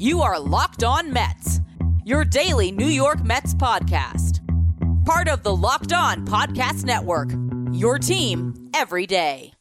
You are Locked On Mets, your daily New York Mets podcast. Part of the Locked On Podcast Network, your team every day.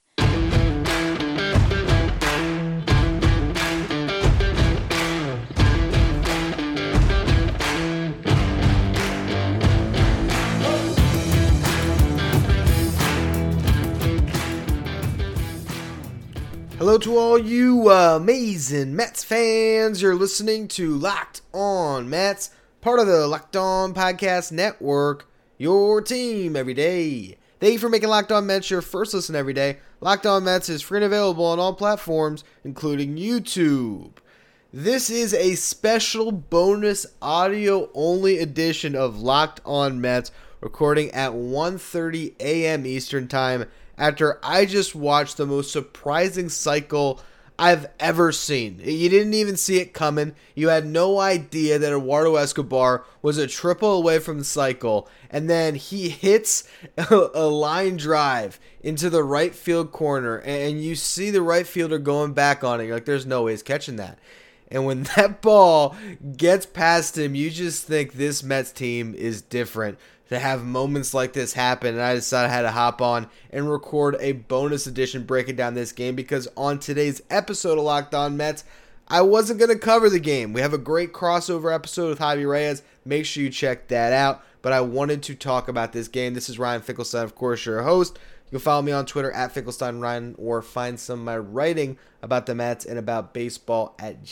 Hello to all you amazing Mets fans. You're listening to Locked On Mets, part of the Locked On Podcast Network, your team every day. Thank you for making Locked On Mets your first listen every day. Locked On Mets is free and available on all platforms, including YouTube. This is a special bonus audio-only edition of Locked On Mets, recording at 1:30 a.m. Eastern Time, after I just watched the most surprising cycle I've ever seen. You didn't even see it coming. You had no idea that Eduardo Escobar was a triple away from the cycle, and then he hits a line drive into the right field corner, and you see the right fielder going back on it. You're like, there's no way he's catching that. And when that ball gets past him, you just think this Mets team is different to have moments like this happen. And I decided I had to hop on and record a bonus edition breaking down this game, because on today's episode of Locked On Mets, I wasn't going to cover the game. We have a great crossover episode with Javi Reyes. Make sure you check that out. But I wanted to talk about this game. This is Ryan Finkelstein, of course, your host. You can follow me on Twitter at FinkelsteinRyan, or find some of my writing about the Mets and about baseball at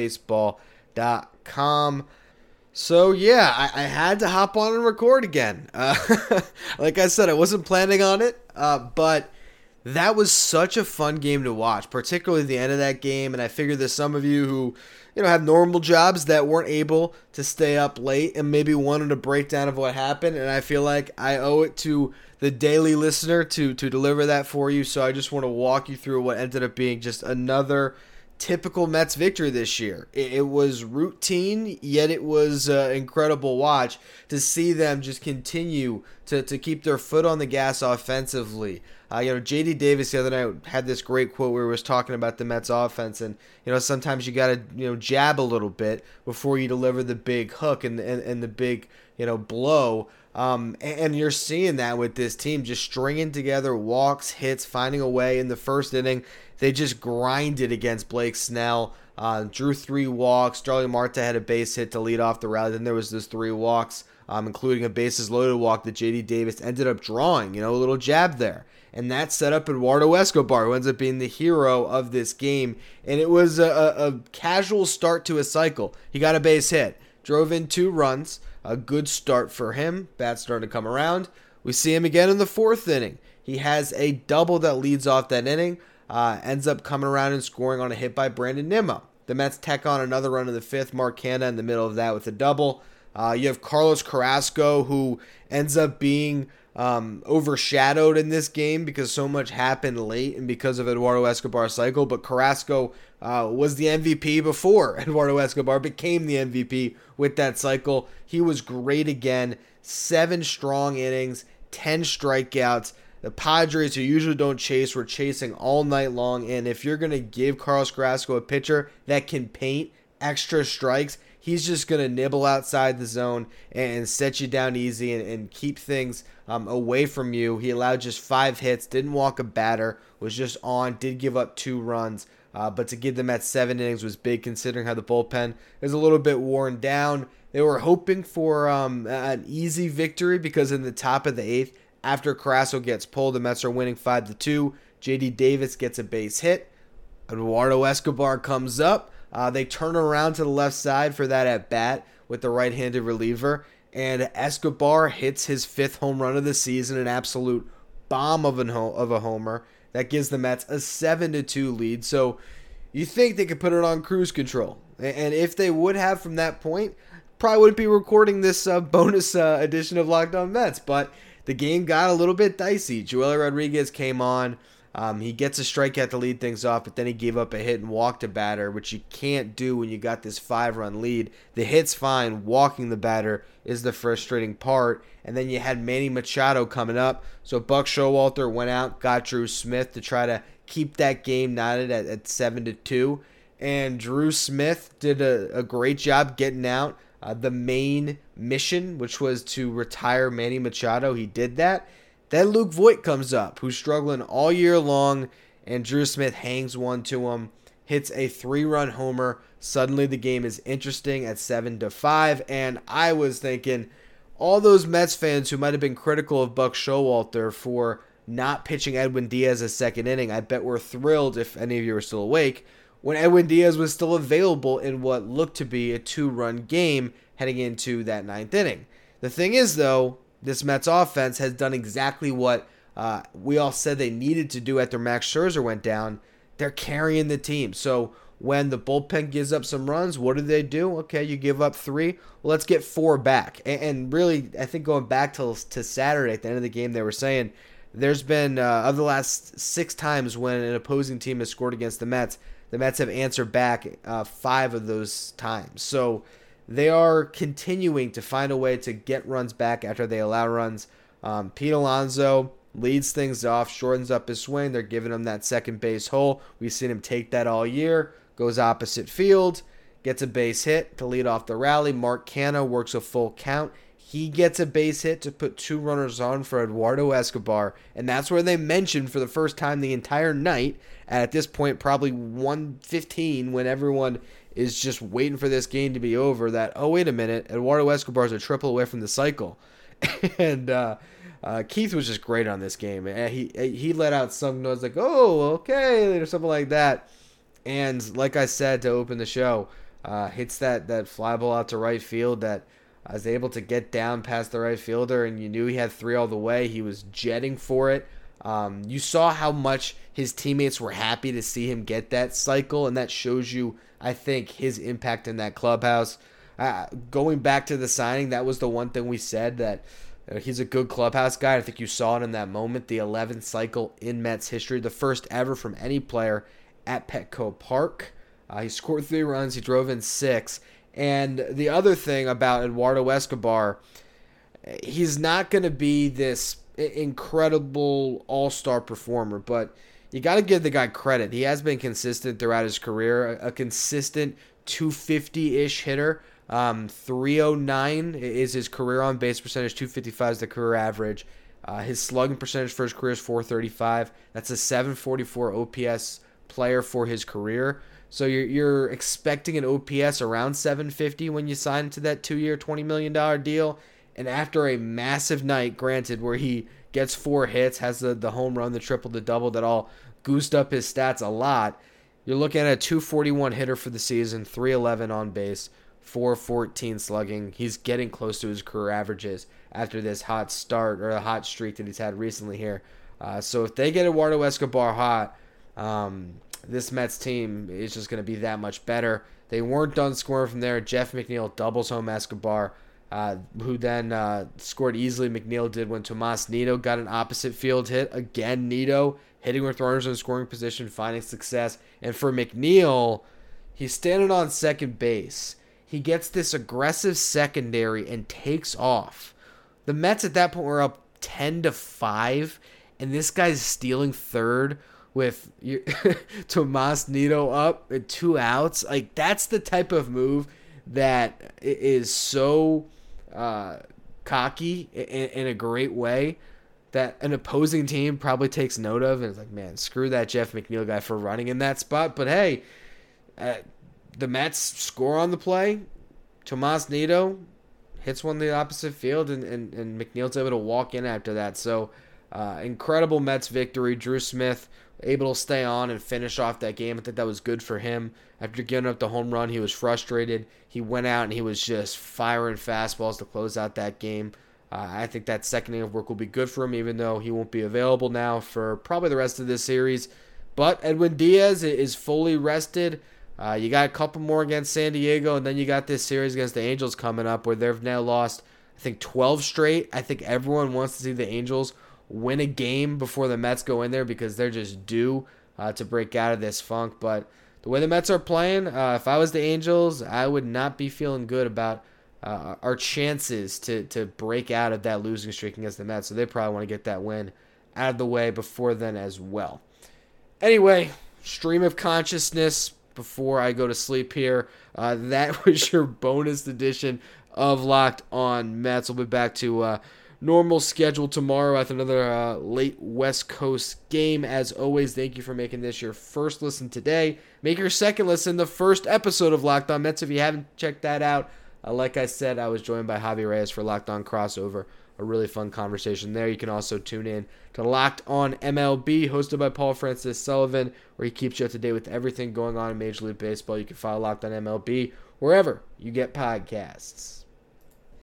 justbaseball.com. So yeah, I had to hop on and record again. Like I said, I wasn't planning on it, but that was such a fun game to watch, particularly the end of that game. And I figured there's some of you who, have normal jobs that weren't able to stay up late and maybe wanted a breakdown of what happened. And I feel like I owe it to the daily listener to deliver that for you. So I just want to walk you through what ended up being just another typical Mets victory this year. It was routine, yet it was an incredible watch to see them just continue to keep their foot on the gas offensively. J.D. Davis the other night had this great quote where he was talking about the Mets offense, and sometimes you got to jab a little bit before you deliver the big hook and the big blow. And you're seeing that with this team, just stringing together walks, hits, finding a way. In the first inning, they just grinded against Blake Snell, drew 3 walks. Starling Marte had a base hit to lead off the rally. Then there was those 3 walks, including a bases loaded walk that J.D. Davis ended up drawing, a little jab there. And that set up Eduardo Escobar, who ends up being the hero of this game. And it was a casual start to a cycle. He got a base hit, drove in 2 runs. A good start for him. Bats starting to come around. We see him again in the 4th inning. He has a double that leads off that inning. Ends up coming around and scoring on a hit by Brandon Nimmo. The Mets tack on another run in the 5th. Mark Canha in the middle of that with a double. You have Carlos Carrasco, who ends up being overshadowed in this game because so much happened late and because of Eduardo Escobar's cycle. But Carrasco was the MVP before Eduardo Escobar became the MVP with that cycle. He was great again. 7 strong innings, 10 strikeouts. The Padres, who usually don't chase, were chasing all night long. And if you're going to give Carlos Carrasco a pitcher that can paint extra strikes, he's just going to nibble outside the zone and set you down easy and keep things away from you. He allowed just 5 hits, didn't walk a batter, was just on, did give up 2 runs. But to give them at 7 innings was big, considering how the bullpen is a little bit worn down. They were hoping for an easy victory, because in the top of the 8th, after Carrasco gets pulled, the Mets are winning 5-2. J.D. Davis gets a base hit. Eduardo Escobar comes up. They turn around to the left side for that at-bat with the right-handed reliever, and Escobar hits his 5th home run of the season, an absolute bomb of a homer that gives the Mets a 7-2 lead. So you think they could put it on cruise control, and if they would have from that point, probably wouldn't be recording this bonus edition of Locked On Mets. But the game got a little bit dicey. Joely Rodriguez came on. He gets a strikeout to lead things off, but then he gave up a hit and walked a batter, which you can't do when you got this 5-run lead. The hit's fine. Walking the batter is the frustrating part. And then you had Manny Machado coming up. So Buck Showalter went out, got Drew Smith to try to keep that game knotted at 7-2. and Drew Smith did a great job getting out. The main mission, which was to retire Manny Machado, he did that. Then Luke Voit comes up, who's struggling all year long, and Drew Smith hangs one to him, hits a 3-run homer. Suddenly the game is interesting at 7-5, and I was thinking, all those Mets fans who might have been critical of Buck Showalter for not pitching Edwin Diaz a second inning, I bet were thrilled, if any of you are still awake, when Edwin Diaz was still available in what looked to be a 2-run game heading into that 9th inning. The thing is, though, this Mets offense has done exactly what we all said they needed to do after Max Scherzer went down. They're carrying the team. So when the bullpen gives up some runs, what do? Okay, you give up 3. Well, let's get 4 back. And really, I think going back to Saturday at the end of the game, they were saying there's been, of the last 6 times when an opposing team has scored against the Mets have answered back 5 of those times. So they are continuing to find a way to get runs back after they allow runs. Pete Alonso leads things off, shortens up his swing. They're giving him that second base hole. We've seen him take that all year. Goes opposite field, gets a base hit to lead off the rally. Mark Canha works a full count. He gets a base hit to put 2 runners on for Eduardo Escobar. And that's where they mentioned for the first time the entire night, at this point probably 1:15, when everyone is just waiting for this game to be over, that, oh, wait a minute, Eduardo Escobar is a triple away from the cycle. And Keith was just great on this game. He let out some noise like, oh, okay, or something like that. And like I said to open the show, hits that fly ball out to right field that I was able to get down past the right fielder, and you knew he had 3 all the way. He was jetting for it. You saw how much his teammates were happy to see him get that cycle, and that shows you, I think, his impact in that clubhouse. Going back to the signing, that was the one thing we said, that he's a good clubhouse guy. I think you saw it in that moment, the 11th cycle in Mets history, the first ever from any player at Petco Park. He scored 3 runs, he drove in 6. And the other thing about Eduardo Escobar, he's not going to be this incredible all-star performer, but you got to give the guy credit. He has been consistent throughout his career, a consistent 250-ish hitter. 309 is his career on base percentage, 255 is the career average. His slugging percentage for his career is 435. That's a 744 OPS player for his career. So you're expecting an OPS around 750 when you sign into that 2-year, $20 million deal. And after a massive night, granted, where he gets 4 hits, has the home run, the triple, the double, that all goosed up his stats a lot, you're looking at a 241 hitter for the season, 311 on base, 414 slugging. He's getting close to his career averages after this hot start, or a hot streak that he's had recently here. So if they get Eduardo Escobar hot, this Mets team is just going to be that much better. They weren't done scoring from there. Jeff McNeil doubles home Escobar, who then scored easily. McNeil did when Tomas Nido got an opposite field hit. Again, Nido hitting with runners in scoring position, finding success. And for McNeil, he's standing on second base. He gets this aggressive secondary and takes off. The Mets at that point were up 10-5, and this guy's stealing third with Tomas Nido up at 2 outs. Like, that's the type of move that is so cocky in a great way that an opposing team probably takes note of, and it's like, man, screw that Jeff McNeil guy for running in that spot. But hey, the Mets score on the play. Tomas Nido hits one to the opposite field, and McNeil's able to walk in after that. So incredible Mets victory. Drew Smith able to stay on and finish off that game. I think that was good for him. After giving up the home run, he was frustrated. He went out and he was just firing fastballs to close out that game. I think that second inning of work will be good for him, even though he won't be available now for probably the rest of this series. But Edwin Diaz is fully rested. You got a couple more against San Diego, and then you got this series against the Angels coming up where they've now lost, I think, 12 straight. I think everyone wants to see the Angels win a game before the Mets go in there because they're just due to break out of this funk. But the way the Mets are playing, if I was the Angels, I would not be feeling good about our chances to break out of that losing streak against the Mets. So they probably want to get that win out of the way before then as well. Anyway, stream of consciousness before I go to sleep here. That was your bonus edition of Locked On Mets. We'll be back to normal schedule tomorrow with another late West Coast game. As always, thank you for making this your first listen today. Make your second listen the first episode of Locked On Mets if you haven't checked that out. Like I said, I was joined by Javi Reyes for Locked On Crossover. A really fun conversation there. You can also tune in to Locked On MLB, hosted by Paul Francis Sullivan, where he keeps you up to date with everything going on in Major League Baseball. You can follow Locked On MLB wherever you get podcasts.